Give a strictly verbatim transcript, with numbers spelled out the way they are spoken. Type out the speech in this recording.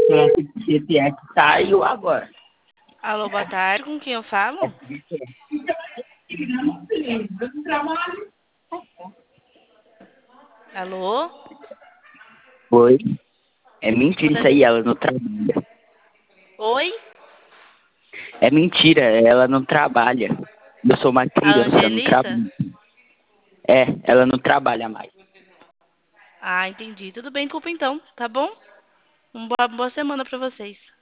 Esse é que saiu agora. Alô, boa tarde, com quem eu falo? Alô? Oi. É mentira Você... isso aí, ela não trabalha. Oi? É mentira, ela não trabalha. Eu sou uma A criança, não Angelita? trabalho. É, ela não trabalha mais. Ah, entendi. Tudo bem, desculpa então, tá bom? Uma boa, boa semana pra vocês.